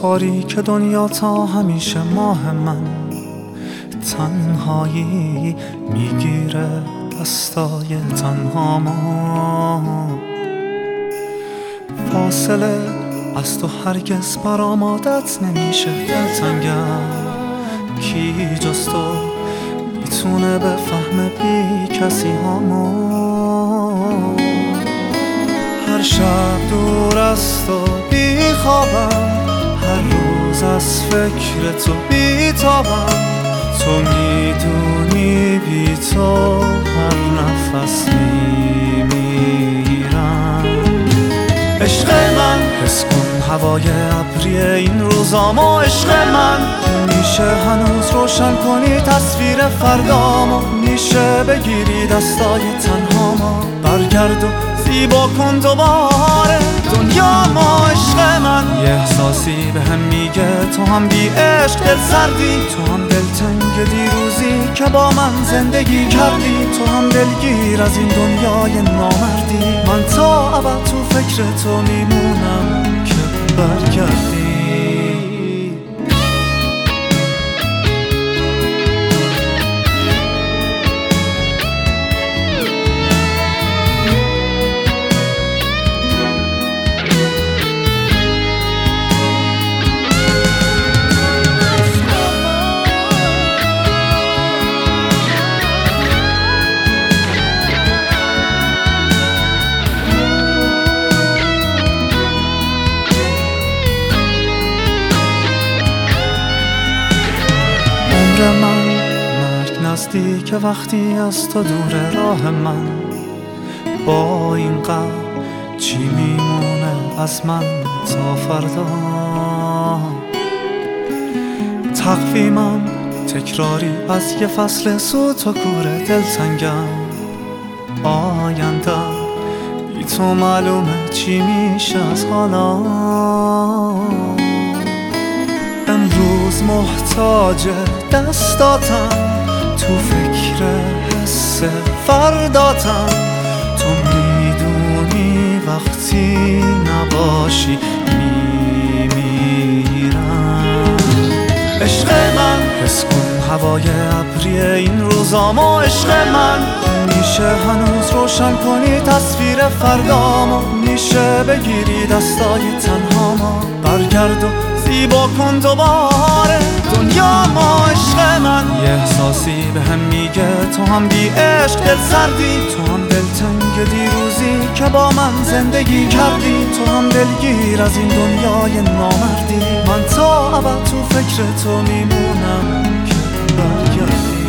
تاریک دنیا تا همیشه ماه من، تنهایی میگیره دستای تنهامو. فاصله از تو هرگز برام عادت نمیشه، دلتنگم کی جز تو میتونه بفهمه بی کسی هامو. هر شب دور از تو بی خوابم، هر روز از فکر تو بی تابم. تو میدونی بی تو هر نفس میمیرم. عشق من حس کن هوای ابری این روزامو. عشق من میشه هنوز روشن کنی تصویر فردامو. میشه بگیری دستای تنهامو، برگرد و زیبا کن دوباره دنیا ما. عشق من یه احساسی به هم میگه تو هم بی عشق دل سردی، تو هم دلتنگ دیروزی که با من زندگی کردی، تو هم دلگیر از این دنیای نامردی. من تا ابد تو فکر تو میمونم که برگردی. من مرگ نزدیک وقتی از تو دور راه من. با این غم چی میمونه از من تا فردا؟ تقویمم تکراری از یه فصل سوت و کوره، دلتنگم آیندم بی تو معلومه چی میشه از حالا. امروز محتاج دستاتم، تو فکر حس فرداتم. تو میدونی وقتی نباشی میمیرم. عشق من حس کن هوای ابری این روزامو. عشق من میشه هنوز روشن کنی تصویر فردامو. میشه بگیری دستای تنهامو، برگرد و زیبا کن دوباره دنیا ما. عشق من یه احساسی به هم میگه تو هم بی عشق دل سردی، تو هم دلتنگ دیروزی که با من زندگی کردی، تو هم دلگیر از این دنیای نامردی. من تا ابد تو فکر تو میمونم که برگردی.